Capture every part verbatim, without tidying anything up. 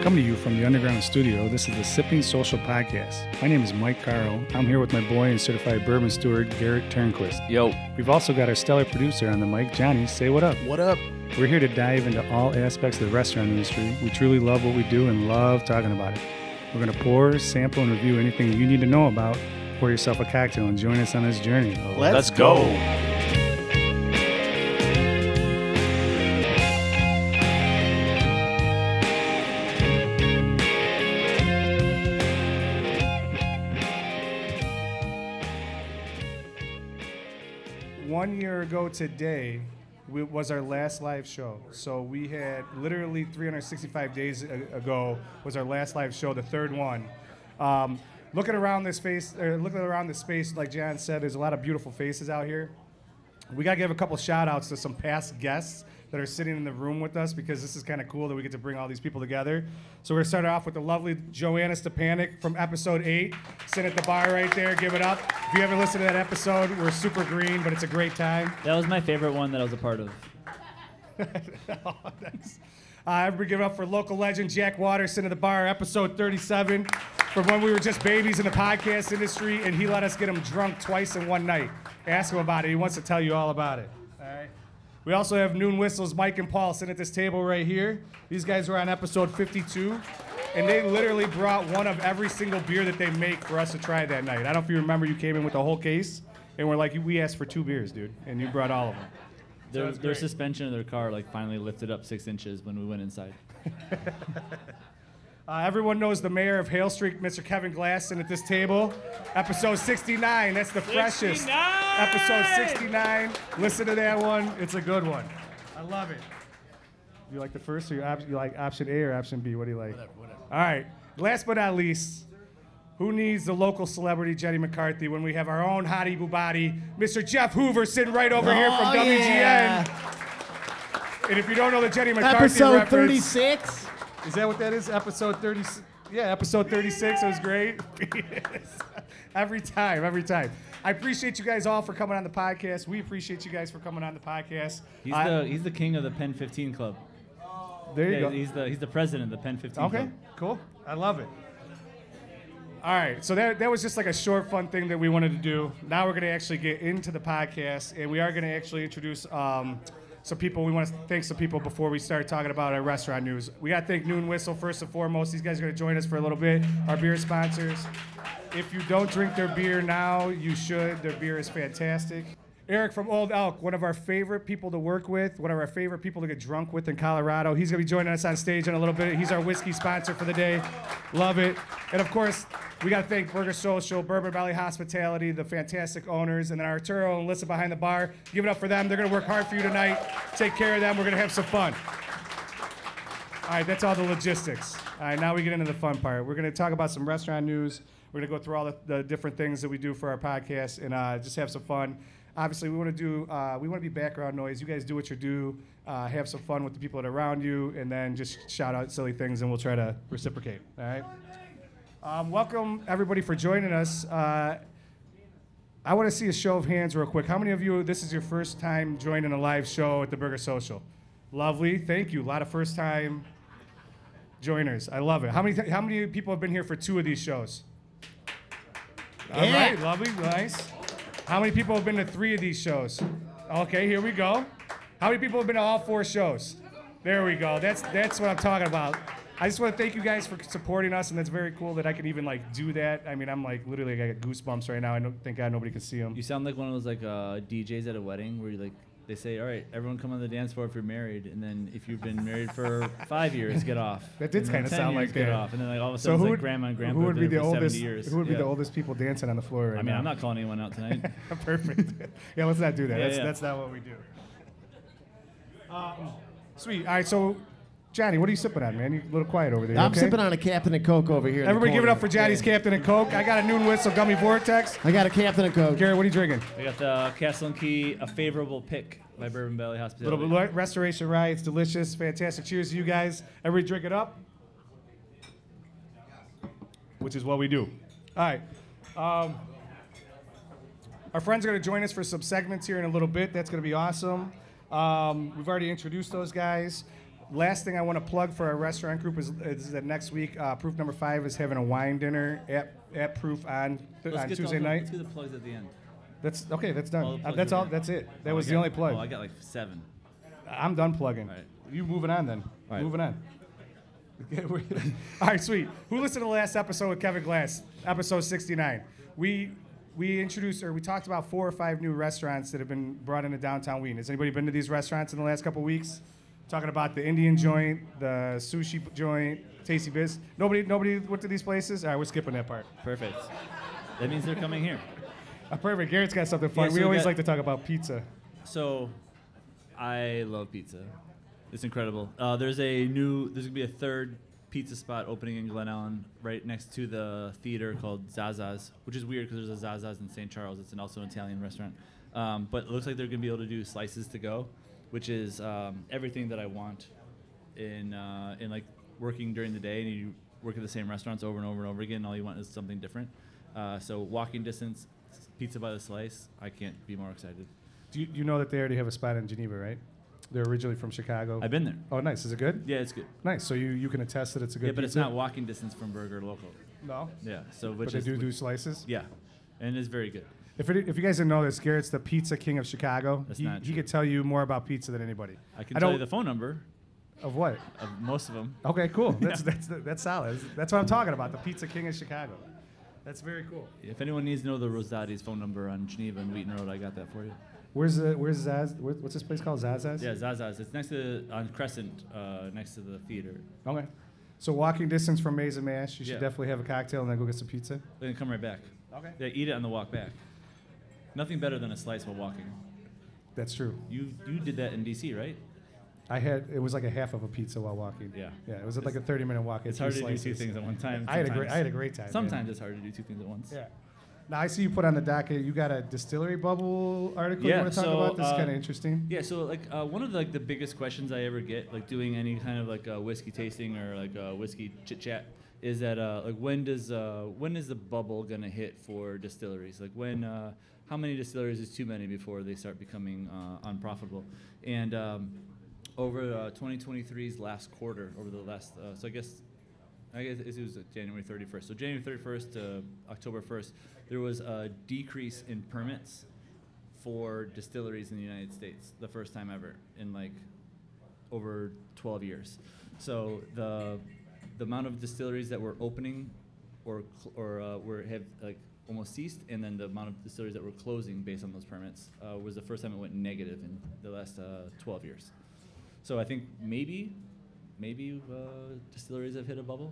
Coming to you from the Underground Studio, this is the Sipping Social Podcast. My name is Mike Carl. I'm here with my boy and certified bourbon steward, Garrett Turnquist. Yo. We've also got our stellar producer on the mic, Johnny. Say what up. What up? We're here to dive into all aspects of the restaurant industry. We truly love what we do and love talking about it. We're going to pour, sample, and review anything you need to know about. Pour yourself a cocktail and join us on this journey. Let's, Let's go. go. One year ago today we, was our last live show. So we had literally three hundred sixty-five days ago was our last live show, the third one. Um, looking around this space, or looking around this space, like John said, there's a lot of beautiful faces out here. We gotta give a couple shout outs to some past guests that are sitting in the room with us, because this is kind of cool that we get to bring all these people together. So we're gonna start off with the lovely Joanna Stepanek from episode eight. Sitting at the bar right there, give it up. If you haven't listened to that episode, we're super green, but it's a great time. That was my favorite one that I was a part of. oh, nice. Uh, everybody give it up for local legend Jack Waters, sitting at the bar, episode thirty-seven. From when we were just babies in the podcast industry, and he let us get him drunk twice in one night. Ask him about it. He wants to tell you all about it. All right. We also have Noon Whistles, Mike and Paul, sitting at this table right here. These guys were on episode fifty-two, and they literally brought one of every single beer that they make for us to try that night. I don't know if you remember, you came in with the whole case, and we're like, we asked for two beers, dude, and you brought all of them. Their, their suspension of their car like finally lifted up six inches when we went inside. uh, everyone knows the mayor of Hale Street, Mister Kevin Glass, sitting at this table. Episode sixty-nine, that's the freshest. sixty-nine! Episode sixty-nine. Listen to that one. It's a good one. I love it. You like the first, or you, op- you like option A or option B? What do you like? Whatever, whatever. All right. Last but not least, who needs the local celebrity Jenny McCarthy when we have our own hottie boobody, Mister Jeff Hoover, sitting right over oh, here from W G N. Yeah. And if you don't know the Jenny McCarthy Episode reference, thirty-six. is that what that is? Episode thirty. Yeah, episode thirty-six. It was great. Every time, every time. I appreciate you guys all for coming on the podcast. We appreciate you guys for coming on the podcast. He's Uh, the he's the king of the Pen fifteen Club. There you Yeah, go. He's the he's the president of the Pen fifteen Okay, Club. cool. I love it. All right, so that that was just like a short, fun thing that we wanted to do. Now we're going to actually get into the podcast, and we are going to actually introduce um, some people. We want to thank some people before we start talking about our restaurant news. We got to thank Noon Whistle first and foremost. These guys are going to join us for a little bit. Our beer sponsors. If you don't drink their beer now, you should. Their beer is fantastic. Eric from Old Elk, one of our favorite people to work with, one of our favorite people to get drunk with in Colorado. He's going to be joining us on stage in a little bit. He's our whiskey sponsor for the day. Love it. And, of course, we got to thank Burger Social, Bourbon Valley Hospitality, the fantastic owners, and then Arturo and Alyssa behind the bar. Give it up for them. They're going to work hard for you tonight. Take care of them. We're going to have some fun. All right, that's all the logistics. All right, now we get into the fun part. We're going to talk about some restaurant news. We're going to go through all the, the different things that we do for our podcast and uh, just have some fun. Obviously, we want to do, uh, we want to be background noise. You guys do what you do, uh, have some fun with the people that are around you, and then just shout out silly things, and we'll try to reciprocate. All right. Um, welcome everybody for joining us. Uh, I want to see a show of hands real quick. How many of you, this is your first time joining a live show at the Burger Social? Lovely. Thank you. A lot of first time joiners. I love it. How many th- how many people have been here for two of these shows? All Yeah. right. Lovely. Nice. How many people have been to three of these shows? Okay, here we go. How many people have been to all four shows? There we go. That's that's what I'm talking about. I just want to thank you guys for supporting us, and that's very cool that I can even like do that. I mean, I'm like literally I got goosebumps right now. I don't, thank God nobody can see them. You sound like one of those like uh, D Js at a wedding where you like they say, all right, everyone come on the dance floor if you're married, and then if you've been married for five years, get off. That did And then kind of ten sound years, like get that. off, and then like all of a So sudden who it's would, like grandma and grandpa who would be been the there for oldest? seventy years. Who would be Yeah. the oldest people dancing on the floor right I mean, now? I'm not calling anyone out tonight. Perfect. Yeah, let's not do that. Yeah, that's yeah. that's not what we do. Um, sweet. All right, so Johnny, what are you sipping on, man? You're a little quiet over there. I'm okay? sipping on a Captain and Coke over here. in the Everybody give it corner. up for Johnny's Yeah. Captain and Coke. I got a Noon Whistle Gummy Vortex. I got a Captain and Coke. Gary, what are you drinking? We got the Castle and Key, a favorable pick by Bourbon Valley A Hospitality. little bit Restoration Rye. It's delicious. Fantastic. Cheers to you guys. Everybody drink it up. Which is what we do. All right. Um, our friends are going to join us for some segments here in a little bit. That's going to be awesome. Um, we've already introduced those guys. last thing I want to plug for our restaurant group is, is that next week, uh, Proof Number Five is having a wine dinner at, at Proof on, th- Let's on get Tuesday all the, night. Let's do the plugs at the end. That's okay. That's done. All the Uh, plugs that's at all. the end. That's it. That Oh, was I the got- only plug. Oh, I got like seven. I'm done plugging. All right. You moving on then? All right. Moving on. Okay, we- all right, sweet. Who listened to the last episode with Kevin Glass, episode sixty-nine? We we introduced or we talked about four or five new restaurants that have been brought into downtown Wheaton. Has anybody been to these restaurants in the last couple weeks? Talking about the Indian joint, the sushi joint, Tasty Biz. Nobody nobody went to these places. All right, we're skipping that part. Perfect. That means they're coming here. Uh, perfect. Garrett's got something fun. Yeah, so we we always got- like to talk about pizza. So, I love pizza. It's incredible. Uh, there's a new, there's gonna be a third pizza spot opening in Glen Ellen, right next to the theater called Zaza's, which is weird because there's a Zaza's in Saint Charles. It's an, also an Italian restaurant. Um, but it looks like they're gonna be able to do slices to go, which is um, everything that I want in uh, in like working during the day, and you work at the same restaurants over and over and over again. All you want is something different. Uh, so walking distance, pizza by the slice. I can't be more excited. Do you, you know that they already have a spot in Geneva, right? They're originally from Chicago. I've been there. Oh, nice. Is it good? Yeah, it's good. Nice. So you, you can attest that it's a good Yeah, but it's pizza? not walking distance from Burger Local. No. Yeah, so But which they is do do slices? yeah, and it's very good. If, it, if you guys didn't know this, Garrett's the pizza king of Chicago. That's he, not he true. could tell you more about pizza than anybody. I can I tell don't- you the phone number Of what? of most of them. Okay, cool. That's, that's, that's solid. That's what I'm talking about, the pizza king of Chicago. That's very cool. If anyone needs to know the Rosati's phone number on Geneva and Wheaton Road, I got that for you. Where's the, where's Zaz? Where, what's this place called? Zaza's? Yeah, Zaza's. It's next to on Crescent, uh, next to the theater. Okay. So walking distance from Maze and Mash, you should Yeah. definitely have a cocktail and then go get some pizza. Then come right back. Okay. Yeah, eat it on the walk back. Nothing better than a slice while walking. That's true. You you did that in D C, right? I had, it was like a half of a pizza while walking. Yeah. Yeah, it was like a thirty minute walk. It's two hard to do slices. two things at one time. I had a great, sometimes. I had a great time. man. Sometimes it's hard to do two things at once. Yeah. Now I see you put on the docket. You got a distillery bubble article you Yeah, want to talk so, about. This is uh, kind of interesting. Yeah, so like uh, one of the, like the biggest questions I ever get, like doing any kind of like a whiskey tasting or like a whiskey chit chat, is that uh, like when does uh, when is the bubble gonna hit for distilleries? Like when uh, how many distilleries is too many before they start becoming uh, unprofitable? And um, over uh, twenty twenty-three's last quarter, over the last uh, so I guess I guess it was uh, January thirty-first. So January thirty-first to October first, there was a decrease in permits for distilleries in the United States, the first time ever in like over twelve years. So the the amount of distilleries that were opening or cl- or uh, were have like almost ceased, and then the amount of distilleries that were closing based on those permits uh, was the first time it went negative in the last uh, twelve years. So I think maybe maybe uh, distilleries have hit a bubble.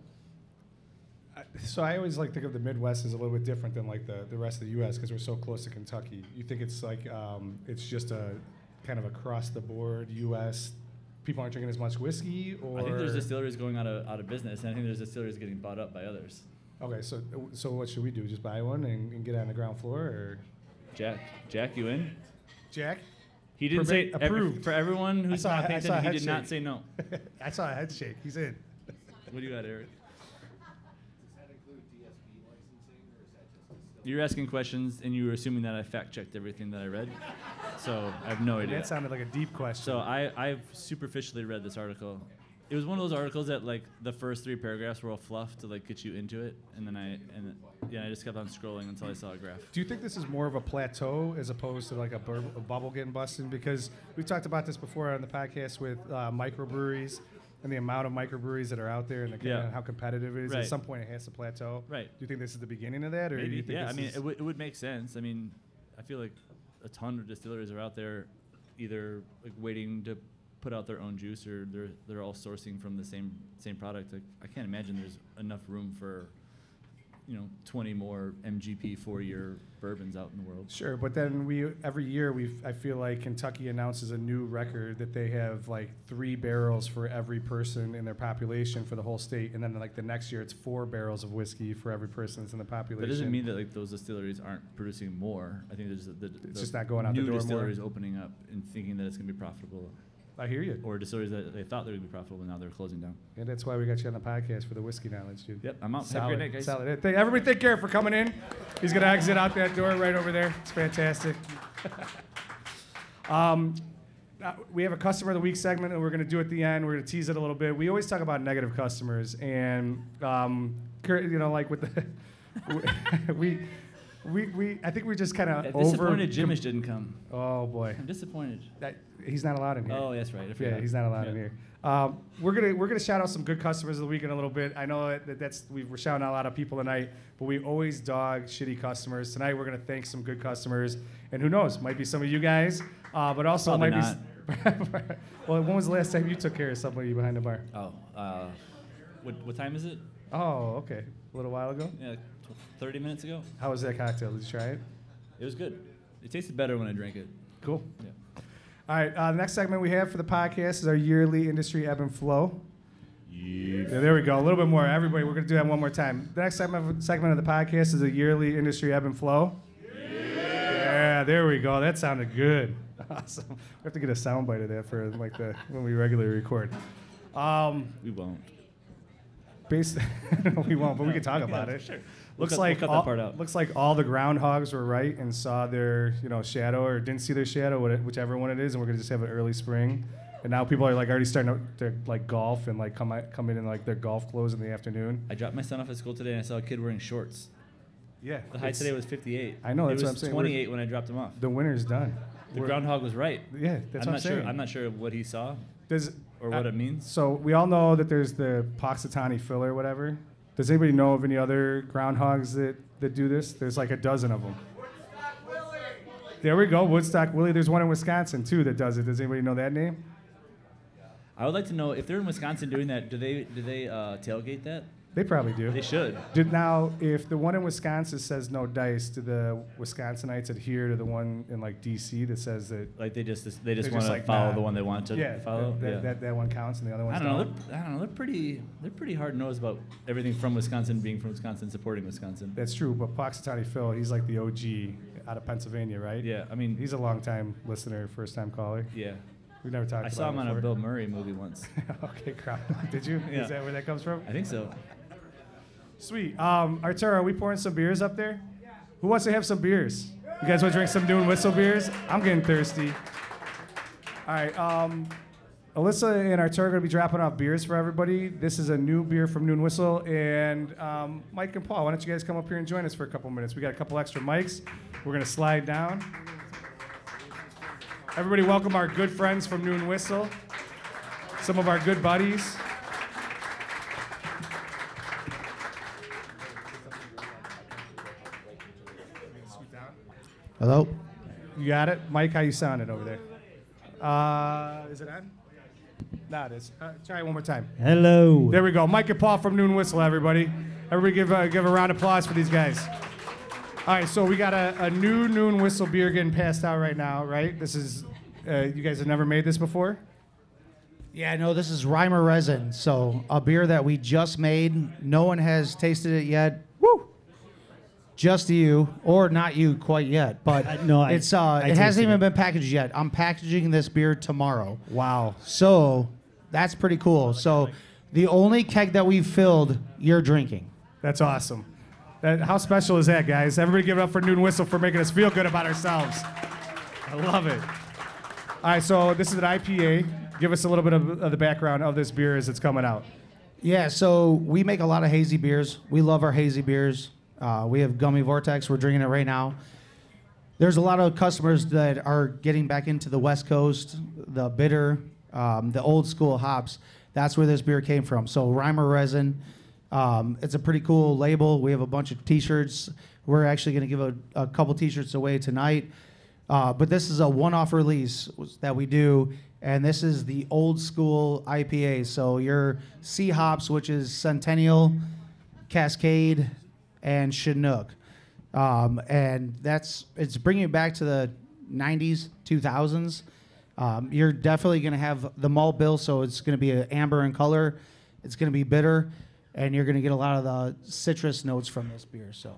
I- So I always like to think of the Midwest as a little bit different than like the, the rest of the U S because we're so close to Kentucky. You think it's like um, it's just a kind of across the board U S people aren't drinking as much whiskey, or I think there's distilleries going out of out of business, and I think there's distilleries getting bought up by others. Okay, so so what should we do? Just buy one and, and get on the ground floor, or Jack, Jack, you in? Jack? He didn't Permit- say every, approved. for everyone I who's saw- not I paying saw a attention. He head did not shake. say no. I saw a head shake. He's in. What do you got, Eric? You're asking questions, and you were assuming that I fact checked everything that I read. So I have no idea. That sounded like a deep question. So I, I've superficially read this article. It was one of those articles that like the first three paragraphs were all fluff to like get you into it, and then I and then, yeah, I just kept on scrolling until I saw a graph. Do you think this is more of a plateau as opposed to like a, bur- a bubble getting busted? Because we've talked about this before on the podcast with uh, microbreweries and the amount of microbreweries that are out there and, the, Yeah. and how competitive it is. Right. At some point, it has to plateau. Right. Do you think this is the beginning of that, or do Maybe, you think yeah. I this mean, is it, w- it would make sense. I mean, I feel like a ton of distilleries are out there, either like waiting to put out their own juice, or they're they're all sourcing from the same same product. Like, I can't imagine there's enough room for, you know, twenty more M G P four-year bourbons out in the world. Sure, but then we every year we I feel like Kentucky announces a new record that they have like three barrels for every person in their population for the whole state, and then like the next year it's four barrels of whiskey for every person that's in the population. That doesn't mean that like those distilleries aren't producing more. I think there's the, the, It's the just not going out the new door more. distilleries opening up and thinking that it's going to be profitable, I hear you, or distilleries that they thought they would be profitable and now they're closing down. and that's why we got you on the podcast for the whiskey knowledge, dude. Yep, I'm out. Have a Solid, great night, guys. solid. Hey, Thank, everybody, take care for coming in. He's gonna exit out that door right over there. It's fantastic. um, uh, we have a customer of the week segment, and we're going to do it at the end. We're going to tease it a little bit. We always talk about negative customers, and um, cur- you know, like with the we, we we I think we're just kind of Yeah, over. disappointed Jimish didn't come. Oh boy, I'm disappointed. that, he's not allowed in here. Oh, that's right. I Yeah, forgot. he's not allowed in Yeah. here. Um, we're gonna we're gonna shout out some good customers of the week in a little bit. I know that that's we, we're shouting out a lot of people tonight, but we always dog shitty customers. Tonight we're gonna thank some good customers, and who knows, might be some of you guys, uh, but also Probably might not. be. s- Well, when was the last time you took care of somebody behind the bar? Oh, uh, what what time is it? Oh, okay, a little while ago. Yeah, tw- thirty minutes ago. How was that cocktail? Did you try it? It was good. It tasted better when I drank it. Cool. Yeah. All right, uh, the next segment we have for the podcast is our yearly industry ebb and flow. Yeah, there we go. A little bit more. Everybody, we're going to do that one more time. The next segment, segment of the podcast is a yearly industry ebb and flow. Yeah, there we go. That sounded good. Awesome. We have to get a soundbite of that for like the when we regularly record. Um, We won't. based, no, we won't, but we can talk about it. Sure. Looks cut- like we'll cut all, that part out. looks like all the groundhogs were right and saw their you know shadow or didn't see their shadow, what it- whichever one it is, and we're gonna just have an early spring. And now people are like already starting to, to like golf and like come out, come in in like their golf clothes in the afternoon. I dropped my son off at school today and I saw a kid wearing shorts. Yeah, The high it's- today was fifty-eight. I know, that's it what was I'm saying. We're- twenty-eight when I dropped him off. the winter's done. The We're- groundhog was right. Yeah, that's I'm what not I'm saying. sure. I'm not sure what he saw Does, or what uh, it means. So we all know that there's the Poxitani fill or whatever. Does anybody know of any other groundhogs that, that do this? There's like a dozen of them. There we go, Woodstock Willie. There's one in Wisconsin too that does it. Does anybody know that name? I would like to know if they're in Wisconsin doing that. Do they do they uh, tailgate that? They probably do. They should. Did now, if the one in Wisconsin says no dice, do the Wisconsinites adhere to the one in like D C that says that? Like they just they just They're want just to like, follow nah. the one they want to Yeah, follow. that, yeah. that, that one counts and the other ones I don't know. don't. They're, I don't know. They're pretty. They're pretty hard nosed about everything from Wisconsin, being from Wisconsin, supporting Wisconsin. That's true, but Poxitani Phil, he's like the O G out of Pennsylvania, right? Yeah, I mean, He's a long time listener, first time caller. yeah. We've never talked I about saw him it on a before. Bill Murray movie once. Okay, crap. Did you? Yeah. Is that where that comes from? I think so. Sweet. Um, Arturo, are we pouring some beers up there? Who wants to have some beers? You guys want to drink some Noon Whistle beers? I'm getting thirsty. All right. Um, Alyssa and Arturo are going to be dropping off beers for everybody. This is a new beer from Noon Whistle. And um, Mike and Paul, why don't you guys come up here and join us for a couple minutes? We got a couple extra mics. We're going to slide down. Everybody welcome our good friends from Noon Whistle. Some of our good buddies. Hello? You got it? Mike, how you sounding over there? Uh, is it on? No, it is. Uh, try it one more time. Hello. There we go. Mike and Paul from Noon Whistle, everybody. Everybody give a, give a round of applause for these guys. All right, so we got a, a new Noon Whistle beer getting passed out right now, right? This is, uh, you guys have never made this before? Yeah, no, this is Reimer Resin. So a beer that we just made. No one has tasted it yet. Woo! Just you, or not you quite yet, but Uh, no, I- it's uh, I it hasn't tasted even it. been packaged yet. I'm packaging this beer tomorrow. Wow. So that's pretty cool. So the only keg that we've filled, you're drinking. That's awesome. That, how special is that, guys? Everybody give it up for Noon Whistle for making us feel good about ourselves. I love it. All right, so this is an I P A. Give us a little bit of, of the background of this beer as it's coming out. Yeah, so we make a lot of hazy beers. We love our hazy beers. Uh, we have Gummy Vortex. We're drinking it right now. There's a lot of customers that are getting back into the West Coast, the bitter, um, the old school hops. That's where this beer came from. So Reimer Resin. Um, it's a pretty cool label. We have a bunch of T-shirts. We're actually going to give a, a couple T-shirts away tonight. Uh, but this is a one-off release that we do, and this is the old school I P A. So your C hops, which is Centennial, Cascade, and Chinook, um, and that's it's bringing it back to the nineties, two thousands. Um, you're definitely going to have the malt bill, so it's going to be an amber in color. It's going to be bitter, and you're going to get a lot of the citrus notes from this beer. So.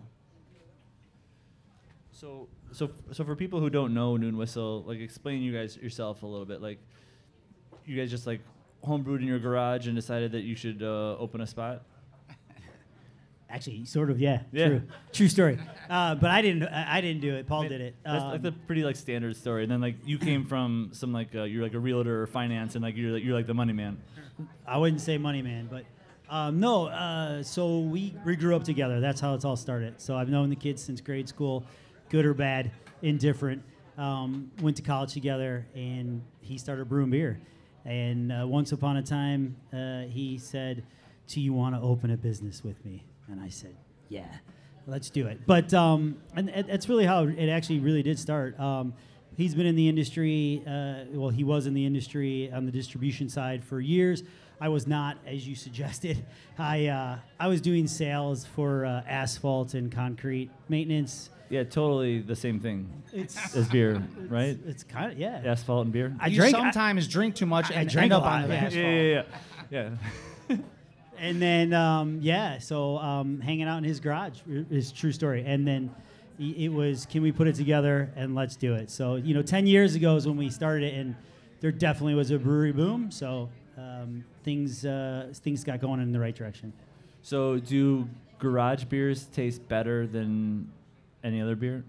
So, so, so for people who don't know Noon Whistle, like explain you guys yourself a little bit. Like, you guys just like homebrewed in your garage and decided that you should uh, open a spot. Actually, sort of, yeah. Yeah. True, true story. Uh, but I didn't. I I didn't do it. Paul I mean, did it. That's Um, like the pretty like standard story. And then like you came from some like uh, you're like a realtor or finance, and like you're like, you're like the money man. I wouldn't say money man, but um, no. Uh, so we we grew up together. That's how it's all started. So I've known the kids since grade school, good or bad, indifferent. Um, went to college together, and he started brewing beer. And uh, once upon a time, uh, he said, "Do you want to open a business with me?" And I said, "Yeah, let's do it." But um, and, and that's really how it actually really did start. Um, he's been in the industry. Uh, well, he was in the industry on the distribution side for years. I was not, as you suggested. I uh, I was doing sales for uh, asphalt and concrete maintenance. Yeah, totally the same thing It's as beer, right? it's kind of yeah. Asphalt and beer. I you drank I- sometimes drink too much I and drank end a up lot, on the yeah. asphalt. yeah, yeah, yeah. yeah. And then, um, yeah, so um, hanging out in his garage is true story. And then i- it was, can we put it together and let's do it? So, you know, ten years ago is when we started it, and there definitely was a brewery boom. So um, things uh, things got going in the right direction. So do garage beers taste better than any other beer?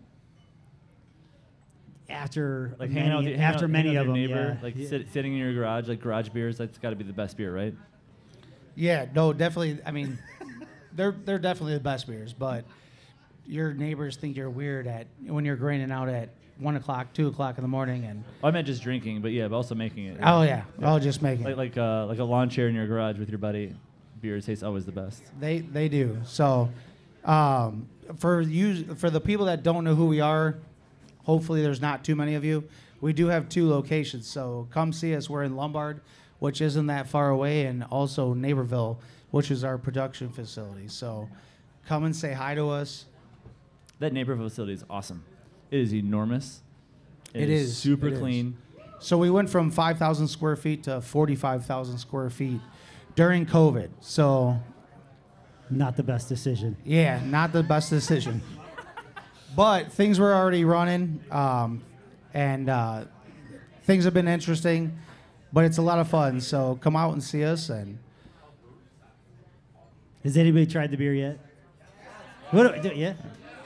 After Like many, hanging out with, your- hanging after out- many hanging out of them, with your neighbor, yeah. like Yeah. sit, sitting in your garage, like garage beers, that's got to be the best beer, right? Yeah, no, definitely. I mean, they're they're definitely the best beers, but your neighbors think you're weird at when you're graining out at one o'clock, two o'clock in the morning, and I meant just drinking, but yeah, but also making it. oh yeah, oh just making Like it. like uh, like a lawn chair in your garage with your buddy. Beer tastes always the best. They they do. So, um, for you for the people that don't know who we are, hopefully there's not too many of you. We do have two locations, so come see us. We're in Lombard, which isn't that far away, and also Naperville, which is our production facility. So, come and say hi to us. That neighborhood facility is awesome. It is enormous. It is is. super It is. clean. So we went from five thousand square feet to forty-five thousand square feet during COVID. So, Not the best decision. yeah, not the best decision. But things were already running, um, and uh, things have been interesting, but it's a lot of fun. So come out and see us. And Has anybody tried the beer yet? What do I do? Yeah.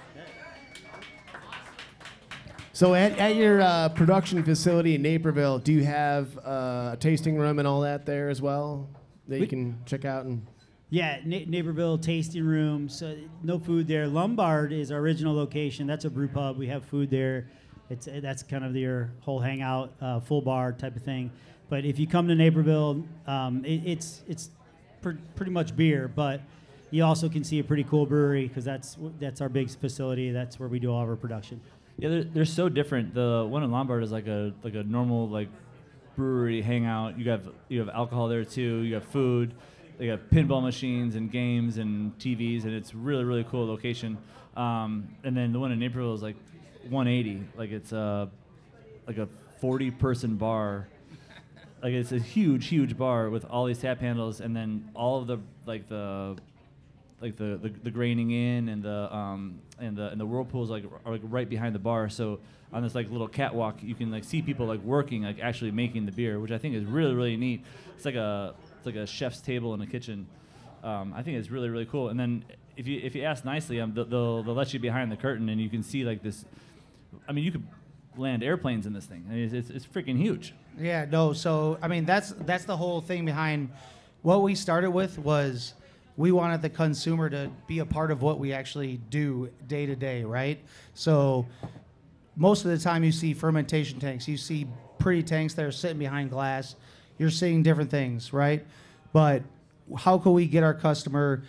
So at, at your uh, production facility in Naperville, do you have uh, a tasting room and all that there as well that you We- can check out? And Yeah, Na- Naperville tasting room. So no food there. Lombard is our original location. That's a brew pub. We have food there. It's that's kind of your whole hangout, uh, full bar type of thing. But if you come to Naperville, um, it, it's it's pr- pretty much beer, but you also can see a pretty cool brewery because that's w- that's our big facility. That's where we do all of our production. Yeah, they're, they're so different. The one in Lombard is like a like a normal like brewery hangout. You have you have alcohol there too. You have food. They have pinball machines and games and T Vs, and it's really really cool location. Um, and then the one in Naperville is like one eighty. Like it's a like a forty person bar. Like it's a huge huge bar with all these tap handles, and then all of the like the like the, the, the graining in and the um and the and the whirlpools like are like right behind the bar. So on this like little catwalk, you can like see people like working, like actually making the beer, which I think is really really neat. It's like a it's like a chef's table in a kitchen. Um, I think it's really really cool. And then if you if you ask nicely, um, they'll, they'll they'll let you behind the curtain and you can see like this. I mean, you could land airplanes in this thing. I mean, it's, it's it's freaking huge. yeah, no. So I mean, that's that's the whole thing behind what we started with was we wanted the consumer to be a part of what we actually do day to day, right? So most of the time you see fermentation tanks, you see pretty tanks that are sitting behind glass. You're seeing different things, right? But how can we get our customer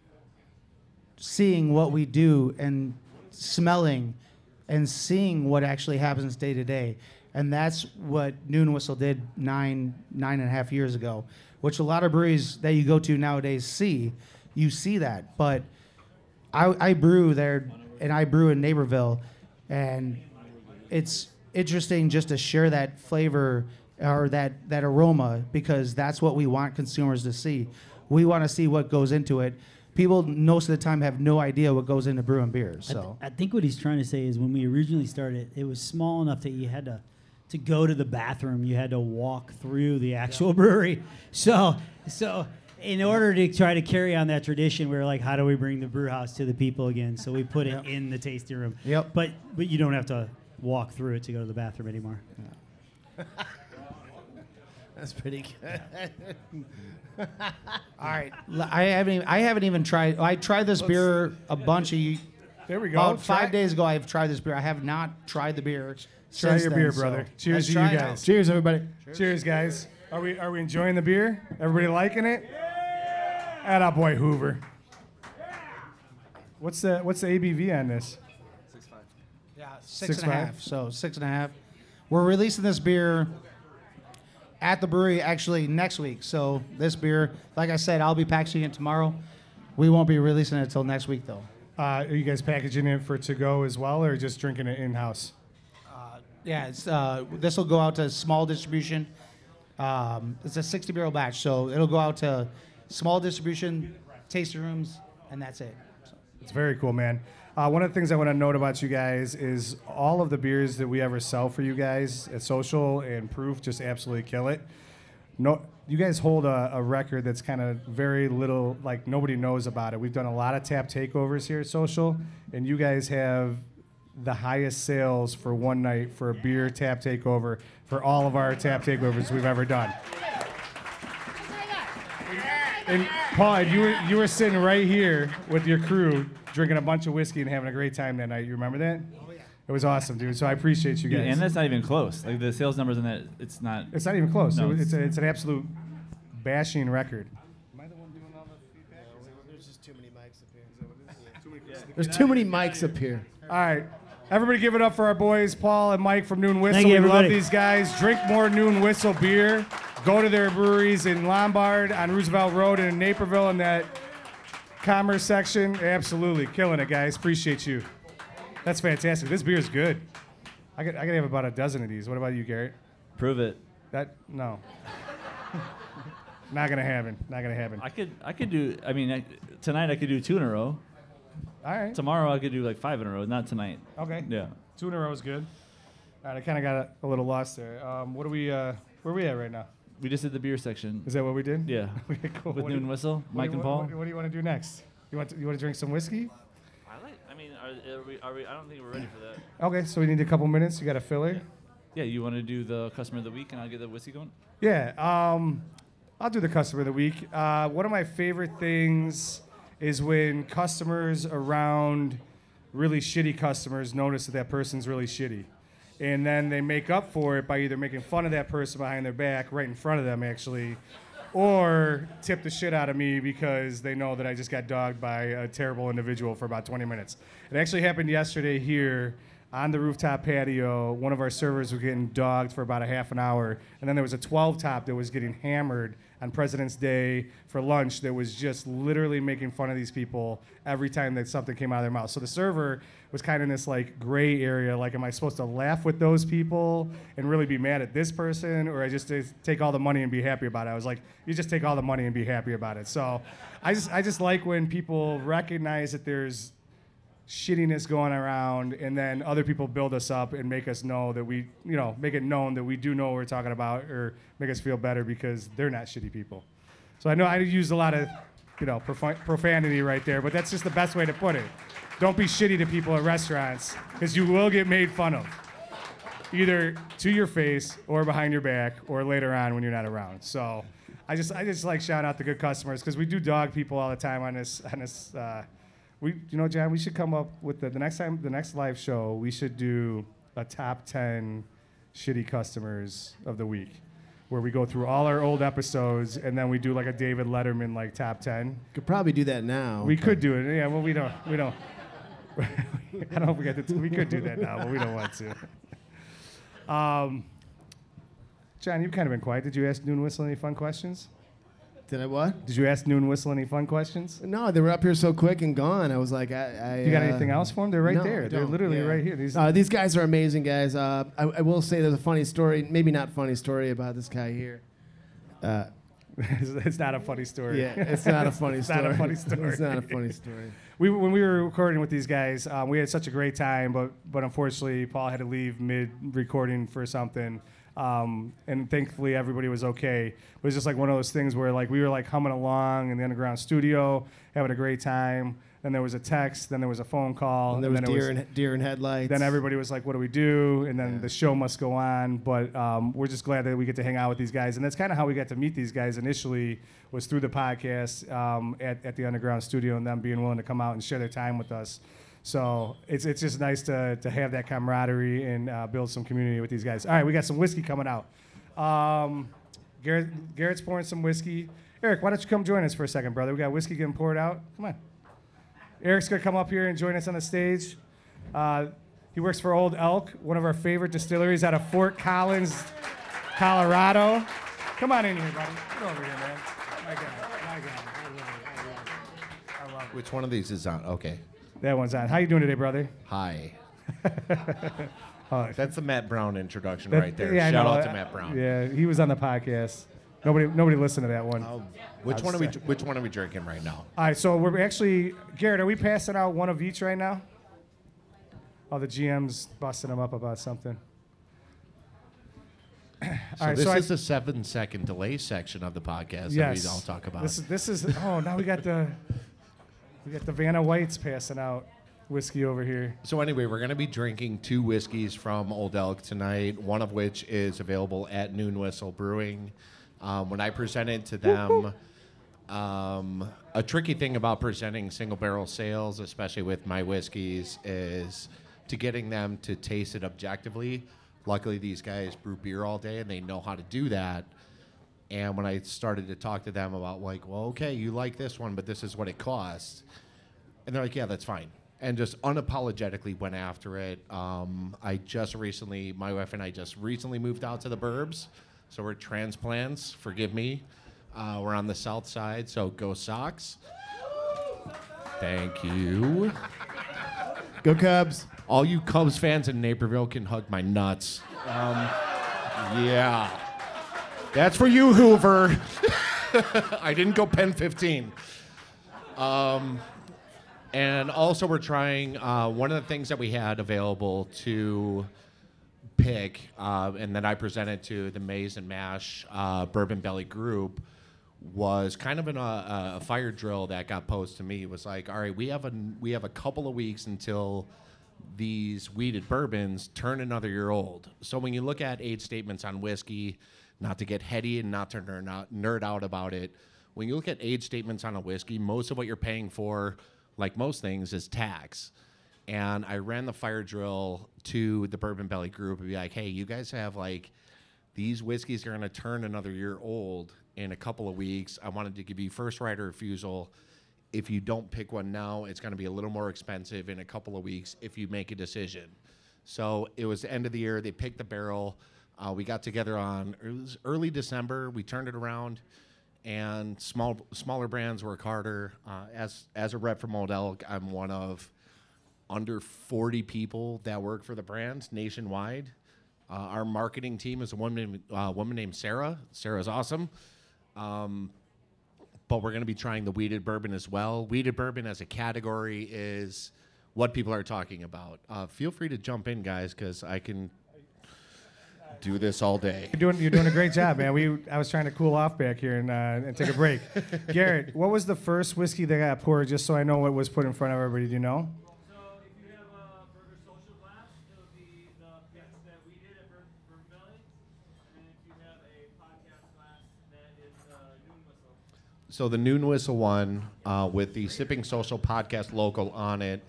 seeing what we do and smelling and seeing what actually happens day to day? And that's what Noon Whistle did nine nine and a half years ago, which a lot of breweries that you go to nowadays see. You see that, but I, I brew there, and I brew in Naperville, and it's interesting just to share that flavor or that, that aroma because that's what we want consumers to see. We want to see what goes into it. People most of the time have no idea what goes into brewing beer. I, So th- I think what he's trying to say is when we originally started, it was small enough that you had to to go to the bathroom. You had to walk through the actual brewery. So so in order to try to carry on that tradition, we were like, how do we bring the brew house to the people again? So we put it Yep. in the tasting room. Yep. But but you don't have to walk through it to go to the bathroom anymore. That's pretty good. All right, L- I haven't. Even, I haven't even tried. I tried this beer a bunch of. ye- There we go. About Try- five days ago, I've tried this beer. I have not tried the beer. Try since your then, beer, so brother. Cheers let's to you try it guys. out. Cheers, everybody. Cheers, guys. Are we are we enjoying the beer? Everybody liking it? Atta boy Hoover. What's the what's the A B V on this? Yeah, six, Six and a five? half. So six and a half. We're releasing this beer at the brewery actually next week. So this beer, like I said, I'll be packaging it tomorrow. We won't be releasing it until next week though. Uh, are you guys packaging it for to go as well, or just drinking it in house? Yeah, it's uh, this will go out to small distribution. Um, it's a sixty barrel batch, so it'll go out to small distribution, tasting rooms, and that's it. So. It's very cool, man. Uh, one of the things I want to note about you guys is all of the beers that we ever sell for you guys at Social and Proof just absolutely kill it. No, you guys hold a, a record that's kind of very little, like nobody knows about it. We've done a lot of tap takeovers here at Social, and you guys have the highest sales for one night for a beer tap takeover for all of our tap takeovers we've ever done. And Paul, you were you were sitting right here with your crew, drinking a bunch of whiskey and having a great time that night. You remember that? Oh yeah. It was awesome, dude. So I appreciate you Dude, guys. and that's not even close. Like the sales numbers in that, it's not. it's not even close. No, It- it's it's- a, it's an absolute bashing record. There's just too many mics up here. There's too many mics up here. All right. Everybody give it up for our boys, Paul and Mike from Noon Whistle. Thank you, we everybody. love these guys. Drink more Noon Whistle beer. Go to their breweries in Lombard, on Roosevelt Road, and in Naperville in that commerce section. Absolutely. Killing it, guys. Appreciate you. That's fantastic. This beer is good. I could, I could have about a dozen of these. What about you, Garrett? Prove it. That, no. Not going to happen. Not going to happen. I could, I could do. I mean, I, tonight I could do two in a row. All right. Tomorrow I could do like five in a row. Not tonight. Okay. Yeah. Two in a row is good. All right, I kind of got a, a little lost there. Um, what are we, uh, where are we at right now? We just did the beer section. Is that what we did? Yeah. Okay, cool. With What Noon do- Whistle, what Mike do you- and Paul. What, what do you want to do next? You want to, you want to drink some whiskey? I like. I mean, are, are, we, are we? I don't think we're ready for that. Okay, so we need a couple minutes. You got a filler? Yeah. You want to do the customer of the week, and I'll get the whiskey going. Yeah. Um, I'll do the customer of the week. Uh, one of my favorite things is when customers around really shitty customers notice that that person's really shitty. And then they make up for it by either making fun of that person behind their back, right in front of them actually, or tip the shit out of me because they know that I just got dogged by a terrible individual for about twenty minutes. It actually happened yesterday here on the rooftop patio. One of our servers was getting dogged for about a half an hour, and then there was a twelve top that was getting hammered on President's Day for lunch that was just literally making fun of these people every time that something came out of their mouth. So the server was kind of in this like gray area, like, am I supposed to laugh with those people and really be mad at this person, or I just t- take all the money and be happy about it? I was like, you just take all the money and be happy about it. So I just I just like when people recognize that there's shittiness going around, and then other people build us up and make us know that we, you know, make it known that we do know what we're talking about, or make us feel better because they're not shitty people. So I know I used a lot of, you know, prof- profanity right there, but that's just the best way to put it. Don't be shitty to people at restaurants, because you will get made fun of, either to your face or behind your back or later on when you're not around. So I just I just like shouting out the good customers, because we do dog people all the time on this on this. Uh, We, you know, John, we should come up with the, the next time, the next live show, we should do a top ten shitty customers of the week, where we go through all our old episodes and then we do like a David Letterman like top ten. Could probably do that now. We could do it, yeah. Well, we don't, we don't. I don't know if we got the. T- we could do that now, but we don't want to. Um, John, you've kind of been quiet. Did you ask Noon Whistle any fun questions? Did I what? Did you ask Noon Whistle any fun questions? No, they were up here so quick and gone. I was like, I. I You got uh, anything else for them? They're right no, I there. They're don't. literally Yeah. right here. These. Uh, these guys are amazing guys. Uh, I, I will say there's a funny story, maybe not funny story about this guy here. Uh, It's not a funny story. yeah, it's not a funny It's story. not a funny story. It's not a funny story. We, when we were recording with these guys, um, we had such a great time, but but unfortunately, Paul had to leave mid recording for something. Um, and thankfully everybody was okay. It was just like one of those things where like we were like humming along in the underground studio, having a great time. Then there was a text, then there was a phone call, And there was then it deer and deer and headlights. then everybody was like, what do we do? And then Yeah. the show must go on. But um, we're just glad that we get to hang out with these guys. And that's kind of how we got to meet these guys initially, was through the podcast um, at, at the Underground Studio, and them being willing to come out and share their time with us. So it's it's just nice to, to have that camaraderie and uh, build some community with these guys. All right, we got some whiskey coming out. Um, Garrett, Garrett's pouring some whiskey. Eric, why don't you come join us for a second, brother? We got whiskey getting poured out. Come on. Eric's going to come up here and join us on the stage. Uh, he works for Old Elk, one of our favorite distilleries out of Fort Collins, Colorado. Come on in here, buddy. Get over here, man. My God. My God. I love it. I love it. I love it. Which one of these is on? Okay. That one's on. How you doing today, brother? Hi. Oh, That's the Matt Brown introduction that- right there. yeah, I Shout know. out to Matt Brown. Yeah, he was on the podcast. Nobody nobody listened to that one. Oh, which I'll one are we? say. Which one are we drinking right now? All right, so we're actually, Garrett, are we passing out one of each right now? Oh, the G M's busting them up about something. So All right, this so I- is the seven-second delay section of the podcast Yes. that we all talk about. This is, this is, oh, now we got the, we got the Vanna Whites passing out whiskey over here. So anyway, we're going to be drinking two whiskeys from Old Elk tonight, one of which is available at Noon Whistle Brewing. Um, when I presented to them, um, a tricky thing about presenting single barrel sales, especially with my whiskeys, is to getting them to taste it objectively. Luckily, these guys brew beer all day, and they know how to do that. And when I started to talk to them about, like, well, okay, you like this one, but this is what it costs. And they're like, yeah, that's fine. And just unapologetically went after it. Um, I just recently, my wife and I just recently moved out to the burbs. So we're transplants, forgive me. Uh, we're on the south side, so go Sox. Thank you. Go Cubs. All you Cubs fans in Naperville can hug my nuts. Um, yeah. That's for you, Hoover. I didn't go Pen fifteen. Um, and also, we're trying uh, one of the things that we had available to pick, uh, and that I presented to the Maize and Mash uh, Bourbon Belly group, was kind of in a, a fire drill that got posed to me. It was like, all right, we have a we have a couple of weeks until these weeded bourbons turn another year old. So when you look at age statements on whiskey, not to get heady and not to nerd out, nerd out about it, when you look at age statements on a whiskey, most of what you're paying for, like most things, is tax. And I ran the fire drill to the Bourbon Belly group and be like, hey, you guys have like, these whiskeys are going to turn another year old in a couple of weeks. I wanted to give you first right of refusal. If you don't pick one now, it's going to be a little more expensive in a couple of weeks if you make a decision. So it was the end of the year. They picked the barrel. Uh, we got together on it was early December. We turned it around, and small smaller brands work harder. Uh, as as a rep from Old Elk, I'm one of under forty people that work for the brand nationwide. Uh, our marketing team is a woman, uh, woman named Sarah. Sarah's awesome. Um, but we're going to be trying the weeded bourbon as well. Weeded bourbon as a category is what people are talking about. Uh, feel free to jump in, guys, because I can do this all day. You're doing, you're doing a great job, man. We I was trying to cool off back here and, uh, and take a break. Garrett, what was the first whiskey that got poured, just so I know what was put in front of everybody? Do you know? So if you have a Burger Social glass, it'll be the picks that we did at Bur- Bourbon Belly. And if you have a podcast glass, that is uh, Noon Whistle. So the Noon Whistle one uh, with the Sipping Social podcast logo on it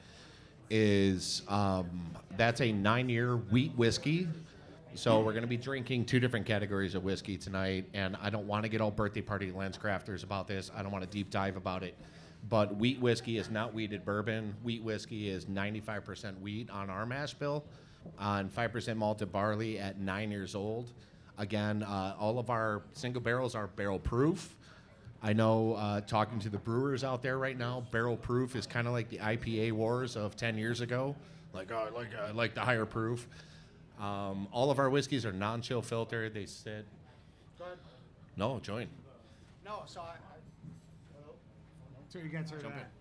is um, that's a nine-year wheat whiskey. So we're going to be drinking two different categories of whiskey tonight, and I don't want to get all birthday party LensCrafters about this. I don't want to deep dive about it. But wheat whiskey is not wheated bourbon. Wheat whiskey is ninety-five percent wheat on our mash bill, uh, and five percent malted barley at nine years old. Again, uh, all of our single barrels are barrel proof. I know, uh, talking to the brewers out there right now, barrel proof is kind of like the I P A wars of ten years ago. Like, oh, I like, I like the higher proof. Um, all of our whiskeys are non-chill filtered. They sit. Go ahead. No, join. No, so I. I so you got to turn Jump that.